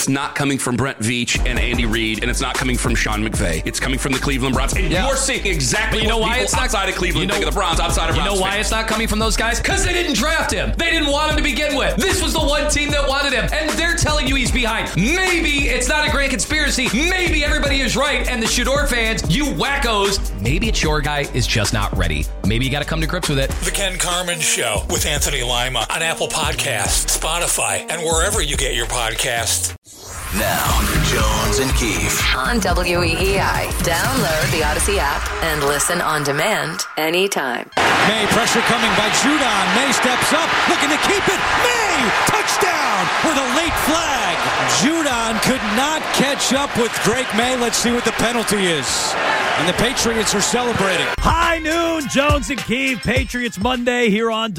it's not coming from Brent Veach and Andy Reid, and it's not coming from Sean McVay. It's coming from the Cleveland Browns. And you're seeing exactly what people outside of Cleveland think of the Browns, outside of Browns. You know why it's not coming from those guys? Because they didn't draft him. They didn't want him to begin with. This was the one team that wanted him, and they're telling you he's behind. Maybe it's not a grand conspiracy. Maybe everybody is right, and the Shador fans, you wackos, maybe it's your guy is just not ready. Maybe you got to come to grips with it. The Ken Carman Show with Anthony Lima on Apple Podcasts, Spotify, and wherever you get your podcasts. Now, Jones and Keefe on WEEI. Download the Odyssey app and listen on demand anytime. May, pressure coming by Judon. May steps up, looking to keep it. May, touchdown with a late flag. Judon could not catch up with Drake May. Let's see what the penalty is. And the Patriots are celebrating. High noon, Jones and Keefe. Patriots Monday here on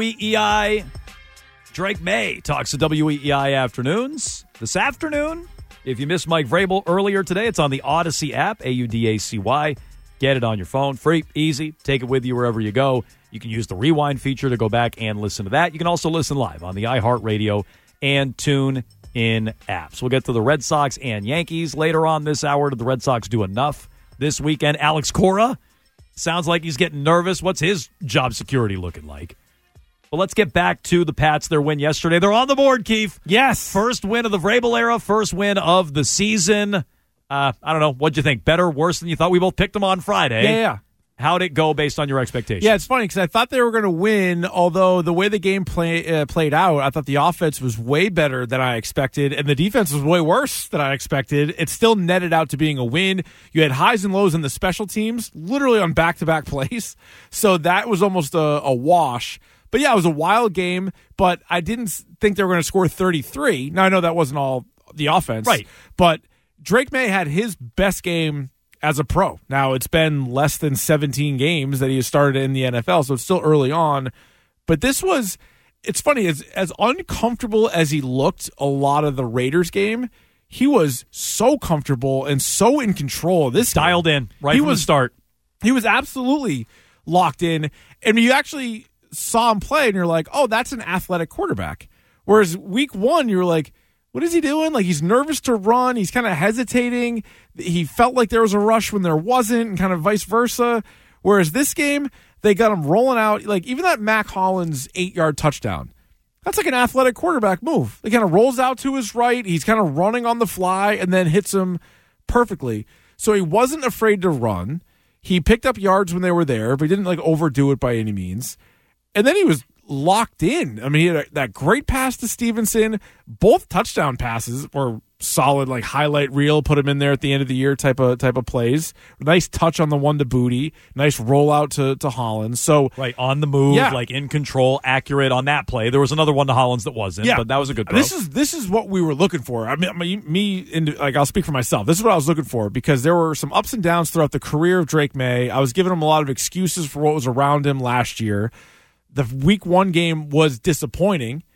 WEEI. Drake May talks to WEEI Afternoons this afternoon. If you missed Mike Vrabel earlier today, it's on the Odyssey app, AUDACY. Get it on your phone. Free, easy. Take it with you wherever you go. You can use the rewind feature to go back and listen to that. You can also listen live on the iHeartRadio and TuneIn apps. We'll get to the Red Sox and Yankees later on this hour. Did the Red Sox do enough this weekend? Alex Cora sounds like he's getting nervous. What's his job security looking like? Well, let's get back to the Pats, their win yesterday. They're on the board, Keefe. Yes. First win of the Vrabel era, first win of the season. I don't know. What'd you think? Better, worse than you thought? We both picked them on Friday. Yeah. How'd it go based on your expectations? Yeah, it's funny because I thought they were going to win, although the way the game played out, I thought the offense was way better than I expected, and the defense was way worse than I expected. It still netted out to being a win. You had highs and lows in the special teams, literally on back-to-back plays, so that was almost a wash. But yeah, it was a wild game, but I didn't think they were going to score 33. Now, I know that wasn't all the offense. Right. But Drake May had his best game as a pro. Now, it's been less than 17 games that he has started in the NFL, so it's still early on. But this was, it's funny, as uncomfortable as he looked a lot of the Raiders game, he was so comfortable and so in control of this game. Dialed in right from the start. He was absolutely locked in. And you actually saw him play and you're like, oh, that's an athletic quarterback. Whereas week one, you were like, what is he doing? Like, he's nervous to run. He's kind of hesitating. He felt like there was a rush when there wasn't, and kind of vice versa. Whereas this game, they got him rolling out. Like, even that Mac Hollins 8-yard touchdown, that's like an athletic quarterback move. He kind of rolls out to his right. He's kind of running on the fly and then hits him perfectly. So he wasn't afraid to run. He picked up yards when they were there, but he didn't, like, overdo it by any means. And then he was locked in. I mean, he had that great pass to Stevenson. Both touchdown passes were solid, like highlight reel, put him in there at the end of the year type of plays. Nice touch on the one to Booty. Nice rollout to Hollins. So right on the move, like in control, accurate on that play. There was another one to Hollins that wasn't, but that was a good throw. This is what we were looking for. I mean, I'll speak for myself. This is what I was looking for because there were some ups and downs throughout the career of Drake May. I was giving him a lot of excuses for what was around him last year. The week one game was disappointing,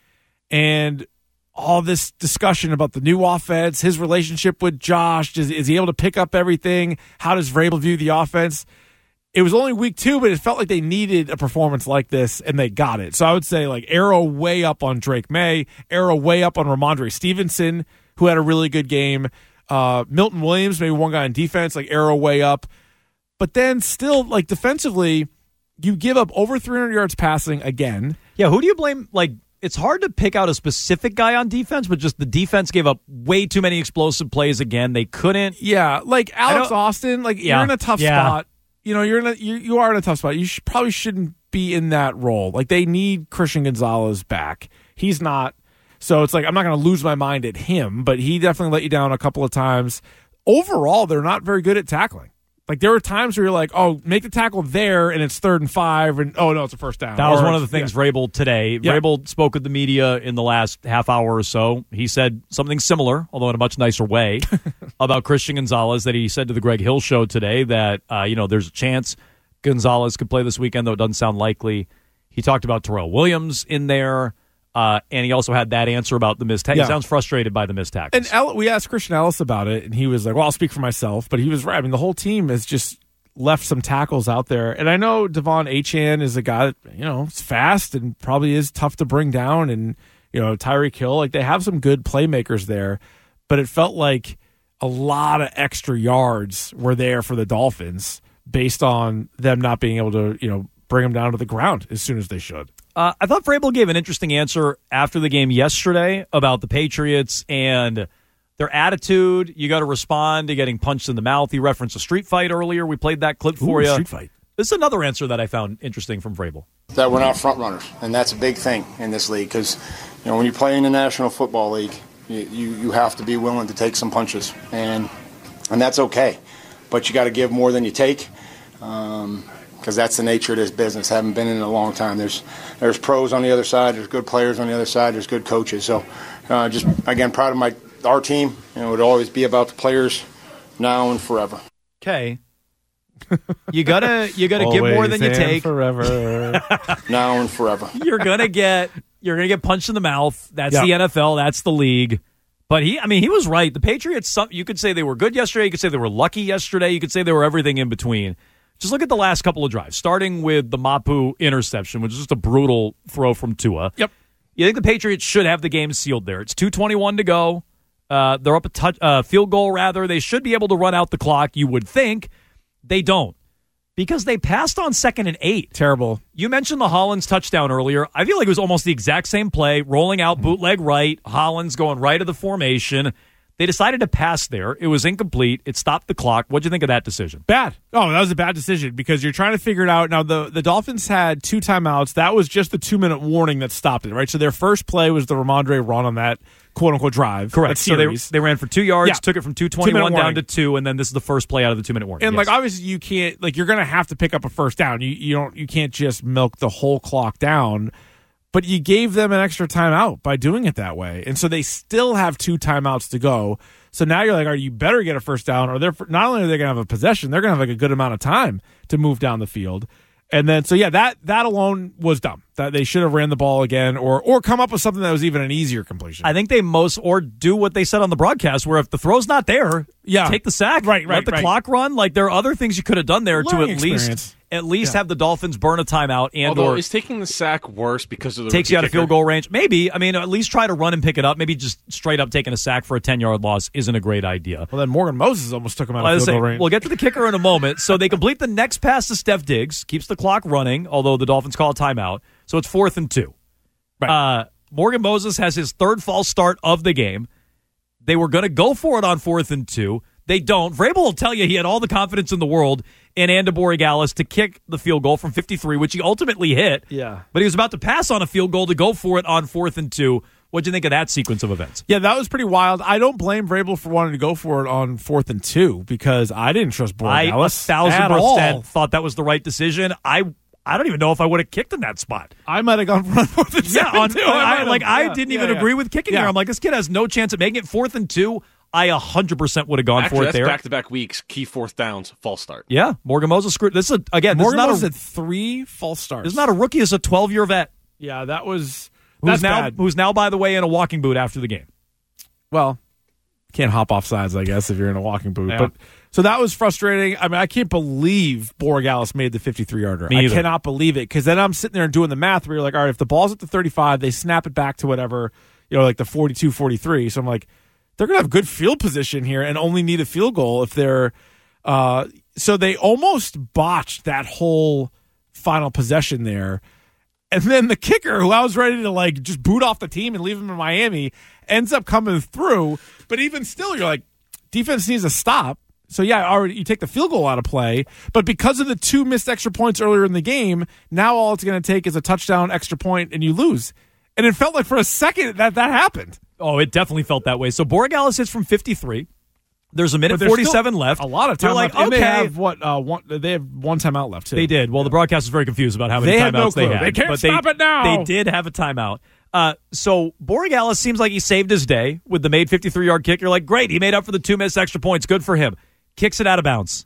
and all this discussion about the new offense, his relationship with Josh, is he able to pick up everything? How does Vrabel view the offense? It was only week two, but it felt like they needed a performance like this, and they got it. So I would say, like, arrow way up on Drake May, arrow way up on Ramondre Stevenson, who had a really good game. Milton Williams, maybe one guy on defense, like, arrow way up. But then still, like, defensively, you give up over 300 yards passing again. Yeah, who do you blame? Like, it's hard to pick out a specific guy on defense, but just the defense gave up way too many explosive plays again. They couldn't. Yeah, like Alex Austin, like you're in a tough spot. You know, you are in a tough spot. You probably shouldn't be in that role. Like, they need Christian Gonzalez back. He's not. So it's like, I'm not going to lose my mind at him, but he definitely let you down a couple of times. Overall, they're not very good at tackling. Like, there were times where you're like, oh, make the tackle there, and it's 3rd and 5, and oh, no, it's a first down. That was one of the things Vrabel today. Yeah. Vrabel spoke with the media in the last half hour or so. He said something similar, although in a much nicer way, about Christian Gonzalez, that he said to the Greg Hill show today that, there's a chance Gonzalez could play this weekend, though it doesn't sound likely. He talked about Terrell Williams in there. And he also had that answer about the missed tackles. He sounds frustrated by the missed tackles. And we asked Christian Ellis about it, and he was like, well, I'll speak for myself. But he was right. I mean, the whole team has just left some tackles out there. And I know Devon Achane is a guy that, is fast and probably is tough to bring down. And, Tyreek Hill, like, they have some good playmakers there. but it felt like a lot of extra yards were there for the Dolphins based on them not being able to, bring them down to the ground as soon as they should. I thought Vrabel gave an interesting answer after the game yesterday about the Patriots and their attitude. You got to respond to getting punched in the mouth. He referenced a street fight earlier. We played that clip for you. Street fight. This is another answer that I found interesting from Vrabel. That we're not front runners, and that's a big thing in this league because, when you play in the National Football League, you have to be willing to take some punches, and that's okay. But you got to give more than you take. Because that's the nature of this business. Haven't been in it a long time. There's pros on the other side. There's good players on the other side. There's good coaches. So, just again, proud of our team. It would always be about the players now and forever. Okay, you gotta give more than you take. Forever. Now and forever. You're gonna get punched in the mouth. That's the NFL. That's the league. But he was right. The Patriots. You could say they were good yesterday. You could say they were lucky yesterday. You could say they were everything in between. Just look at the last couple of drives, starting with the Mapu interception, which is just a brutal throw from Tua. Yep. You think the Patriots should have the game sealed there. It's 2:21 to go. They're up a field goal, rather. They should be able to run out the clock, you would think. They don't because they passed on 2nd and 8. Terrible. You mentioned the Hollins touchdown earlier. I feel like it was almost the exact same play, rolling out bootleg right, Hollins going right of the formation. They decided to pass there. It was incomplete. It stopped the clock. What'd you think of that decision? Bad. Oh, that was a bad decision because you're trying to figure it out. Now, the Dolphins had 2 timeouts. That was just the 2-minute warning that stopped it, right? So their first play was the Ramondre run on that quote-unquote drive. Correct. So they ran for 2 yards, took it from 2:21 down to 2, and then this is the first play out of the 2-minute warning. And, obviously you can't, you're going to have to pick up a first down. You can't just milk the whole clock down. But you gave them an extra timeout by doing it that way. And so they still have 2 timeouts to go. So now you're like, all right, you better get a first down, or not only are they going to have a possession, they're going to have a good amount of time to move down the field. And then, so yeah, that alone was dumb. That they should have ran the ball again, or come up with something that was even an easier completion. I think they or do what they said on the broadcast, where if the throw's not there, take the sack, let the clock run. There are other things you could have done there Learning to experience. at least have the Dolphins burn a timeout. Although, is taking the sack worse because of the takes you out of field goal range? Maybe. At least try to run and pick it up. Maybe just straight up taking a sack for a 10-yard loss isn't a great idea. Well, then Morgan Moses almost took him out of field goal range. We'll get to the kicker in a moment. So they complete the next pass to Steph Diggs, keeps the clock running, although the Dolphins call a timeout. So it's 4th and 2. Right. Morgan Moses has his 3rd false start of the game. They were going to go for it on 4th and 2. They don't. Vrabel will tell you he had all the confidence in the world in Andy Borregales to kick the field goal from 53, which he ultimately hit. Yeah. But he was about to pass on a field goal to go for it on 4th and 2. What'd you think of that sequence of events? Yeah, that was pretty wild. I don't blame Vrabel for wanting to go for it on 4th and 2 because I didn't trust Borregales. I 1,000% thought that was the right decision. I don't even know if I would have kicked in that spot. I might have gone for 4th and 7 too. I didn't even agree with kicking there. I'm like, this kid has no chance of making it 4th and 2. I 100% would have gone for it there. Back-to-back weeks, key 4th downs, false start. Yeah, Morgan Moses screwed. This is Morgan Moses had 3 false starts. This is not a rookie. It's a 12-year vet. Yeah, that was bad. Who's now, by the way, in a walking boot after the game. Well, can't hop off sides, I guess, if you're in a walking boot. Yeah. But so that was frustrating. I can't believe Borregales made the 53-yarder. I cannot believe it because then I'm sitting there and doing the math where you're like, all right, if the ball's at the 35, they snap it back to whatever, like the 42, 43. So I'm like, they're going to have good field position here and only need a field goal if they're so they almost botched that whole final possession there. And then the kicker, who I was ready to just boot off the team and leave him in Miami, ends up coming through. But even still, you're like, defense needs to stop. So, already you take the field goal out of play. But because of the 2 missed extra points earlier in the game, now all it's going to take is a touchdown, extra point, and you lose. And it felt like for a second that happened. Oh, it definitely felt that way. So Borregales hits from 53. There's a minute 47 left. A lot of time left. Okay. And they have they have 1 timeout left too. They did. Well, the broadcast was very confused about how many timeouts they had. They can't stop it now. They did have a timeout. So Borregales seems like he saved his day with the made 53-yard kick. You're like, great, he made up for the 2 missed extra points. Good for him. Kicks it out of bounds.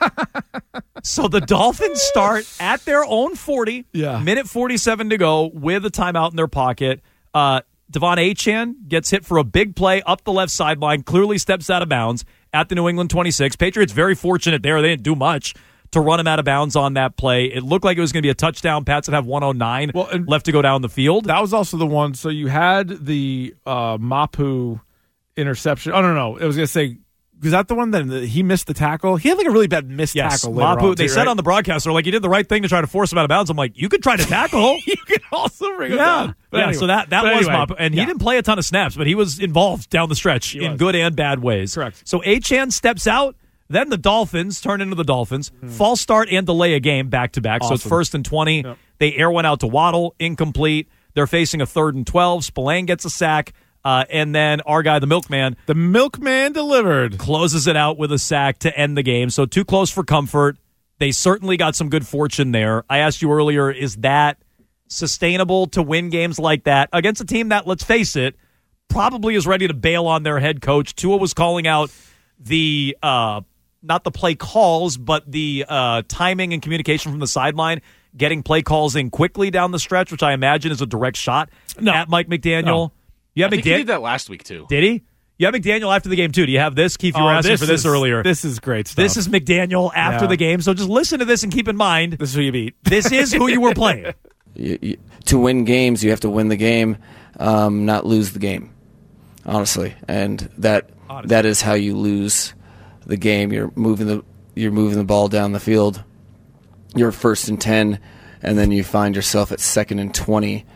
So the Dolphins start at their own 40. Yeah. Minute 47 to go with a timeout in their pocket. Devon Achane gets hit for a big play up the left sideline, clearly steps out of bounds at the New England 26. Patriots very fortunate there. They didn't do much to run him out of bounds on that play. It looked like it was going to be a touchdown. Pats would have 109 left to go down the field. That was also the one. So you had the Mapu interception. Oh, no. I was going to say, was that the one that he missed the tackle? He had like a really bad missed tackle. Mapu, they said on the broadcast, they're like, you did the right thing to try to force him out of bounds. I'm like, you could try to tackle. You could also bring him down. But anyway. So that was Mapu. And he didn't play a ton of snaps, but he was involved down the stretch in good and bad ways. Correct. So Achane steps out. Then the Dolphins turn into the Dolphins. False start and delay a game back-to-back. Awesome. So it's 1st and 20. Yep. They air one out to Waddle, incomplete. They're facing a 3rd and 12. Spillane gets a sack. And then our guy, the Milkman. The Milkman delivered. Closes it out with a sack to end the game. So too close for comfort. They certainly got some good fortune there. I asked you earlier, is that sustainable to win games like that against a team that, let's face it, probably is ready to bail on their head coach? Tua was calling out the not the play calls, but the timing and communication from the sideline, getting play calls in quickly down the stretch, which I imagine is a direct shot at Mike McDaniel. No. You have I think he did that last week, too. Did he? You have McDaniel after the game, too. Do you have this? Keith, you were asking for this earlier. This is great stuff. This is McDaniel after the game, so just listen to this and keep in mind. This is who you beat. This is who you were playing. To win games, you have to win the game, not lose the game, honestly. And that is how you lose the game. You're moving the ball down the field. You're 1st and 10, and then you find yourself at 2nd and 20.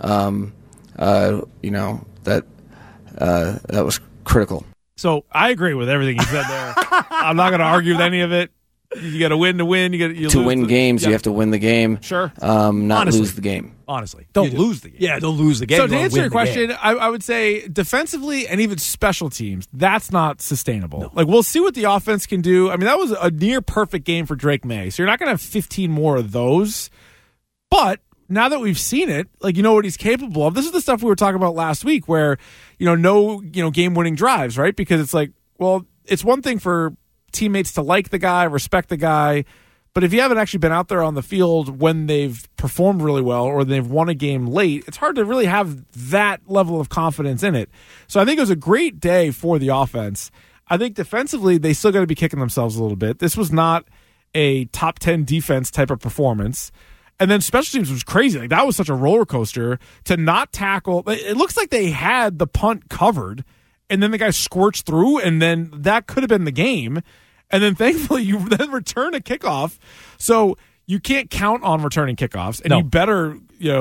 That was critical. So I agree with everything you said there. I'm not going to argue with any of it. You got to win to win. To win games, you have to win the game. Sure. Not lose the game. Honestly. Don't lose the game. Yeah, don't lose the game. So to answer your question, I would say defensively and even special teams, that's not sustainable. No. Like, we'll see what the offense can do. I mean, that was a near perfect game for Drake May. So you're not going to have 15 more of those. But now that we've seen it, like, you know what he's capable of. This is the stuff we were talking about last week where, no game-winning drives, right? Because it's like, well, it's one thing for teammates to like the guy, respect the guy, but if you haven't actually been out there on the field when they've performed really well or they've won a game late, it's hard to really have that level of confidence in it. So I think it was a great day for the offense. I think defensively, they still got to be kicking themselves a little bit. This was not a top 10 defense type of performance. And then special teams was crazy. Like, that was such a roller coaster to not tackle. It looks like they had the punt covered, and then the guy scorched through, and then that could have been the game. And then thankfully you then return a kickoff. So you can't count on returning kickoffs, and you better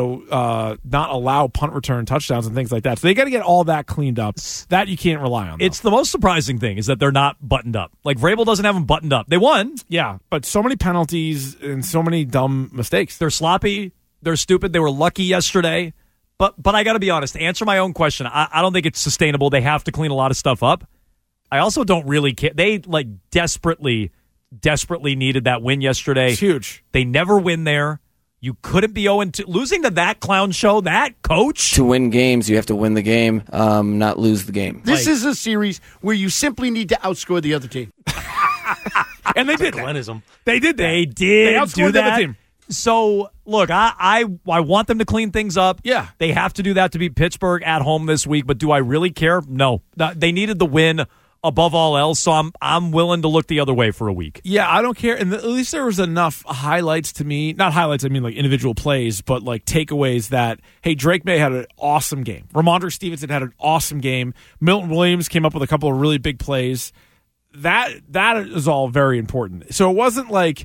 not allow punt return touchdowns and things like that. So they got to get all that cleaned up. That you can't rely on. It's the most surprising thing is that they're not buttoned up. Like, Vrabel doesn't have them buttoned up. They won. Yeah, but so many penalties and so many dumb mistakes. They're sloppy. They're stupid. They were lucky yesterday. But I got to be honest. To answer my own question, I don't think it's sustainable. They have to clean a lot of stuff up. I also don't really care. They desperately needed that win yesterday. It's huge. They never win there. You couldn't be 0-2. Losing to that clown show, that coach. To win games, you have to win the game, not lose the game. This is a series where you simply need to outscore the other team. And they did that. Glenism. They did that. They did. They outscored the other team. So, look, I want them to clean things up. Yeah. They have to do that to beat Pittsburgh at home this week, but do I really care? No. They needed the win above all else, so I'm willing to look the other way for a week. Yeah, I don't care. And at least there was enough highlights to me. Not highlights, I mean like individual plays, but like takeaways that, hey, Drake May had an awesome game. Ramondre Stevenson had an awesome game. Milton Williams came up with a couple of really big plays. That is all very important. So it wasn't like,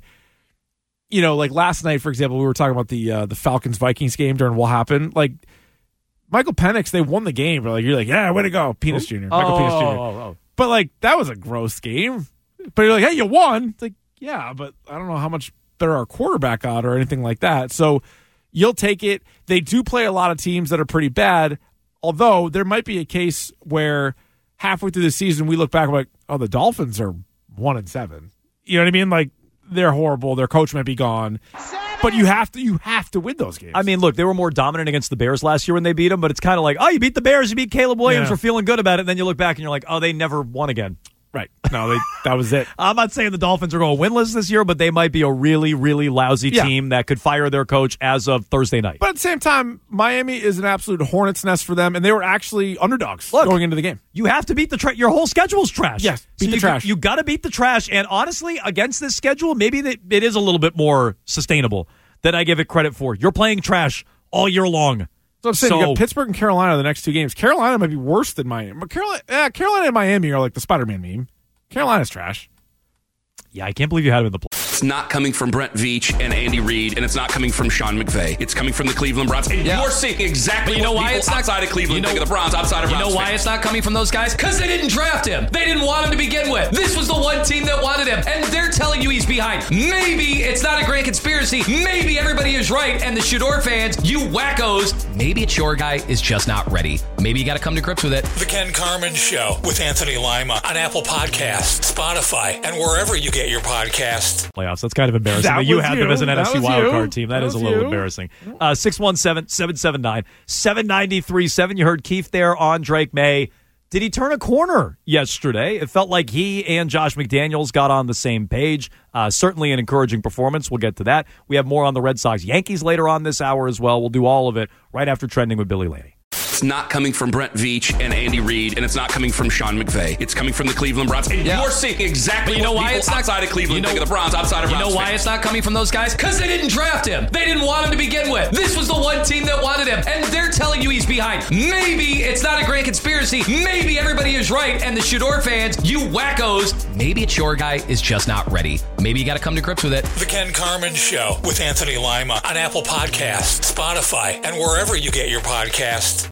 like last night, for example, we were talking about the Falcons-Vikings game during What Happened. Like, Michael Penix, they won the game. But you're like, yeah, way to go, Penis Jr. Michael Penis Jr. Oh. But, like, that was a gross game. But you're like, hey, you won. It's like, yeah, but I don't know how much better our quarterback got or anything like that. So you'll take it. They do play a lot of teams that are pretty bad, although there might be a case where halfway through the season we look back and we're like, oh, the Dolphins are 1-7. You know what I mean? Like, they're horrible. Their coach might be gone. But you have to win those games. I mean, look, they were more dominant against the Bears last year when they beat them, but it's kind of like, oh, you beat the Bears, you beat Caleb Williams, we're feeling good about it, and then you look back and you're like, oh, they never won again. Right. No, that was it. I'm not saying the Dolphins are going winless this year, but they might be a really, really lousy team that could fire their coach as of Thursday night. But at the same time, Miami is an absolute hornet's nest for them, and they were actually underdogs going into the game. You have to beat the trash. Your whole schedule's trash. Yes, beat the trash. You got to beat the trash, and honestly, against this schedule, maybe it is a little bit more sustainable than I give it credit for. You're playing trash all year long. So I'm saying you got Pittsburgh and Carolina the next 2 games. Carolina might be worse than Miami. But Carolina and Miami are like the Spider-Man meme. Carolina's trash. Yeah, I can't believe you had him in the play. It's not coming from Brent Veach and Andy Reid, and it's not coming from Sean McVay. It's coming from the Cleveland Browns. And you're seeing exactly what people outside of Cleveland think of the Browns, outside of Browns. You know why it's not coming from those guys? Because they didn't draft him. They didn't want him to begin with. This was the one team that wanted him, and they're telling you he's behind. Maybe it's not a grand conspiracy. Maybe everybody is right, and the Shador fans, you wackos, maybe it's your guy is just not ready. Maybe you got to come to grips with it. The Ken Carman Show with Anthony Lima on Apple Podcasts, Spotify, and wherever you get your podcasts. Playoffs. That's kind of embarrassing. You had them as an NFC wildcard team. That is a little embarrassing. 617-779-7937. You heard Keith there on Drake May. Did he turn a corner yesterday? It felt like he and Josh McDaniels got on the same page. Certainly an encouraging performance. We'll get to that. We have more on the Red Sox Yankees later on this hour as well. We'll do all of it right after Trending with Billy Laney. It's not coming from Brent Veach and Andy Reid, and it's not coming from Sean McVay. It's coming from the Cleveland Browns. And you're seeing exactly what people outside of Cleveland think of the Browns, outside of Browns. You know why it's not coming from those guys? Because they didn't draft him. They didn't want him to begin with. This was the one team that wanted him, and they're telling you he's behind. Maybe it's not a grand conspiracy. Maybe everybody is right, and the Shador fans, you wackos, maybe it's your guy is just not ready. Maybe you got to come to grips with it. The Ken Carman Show with Anthony Lima on Apple Podcasts, Spotify, and wherever you get your podcasts.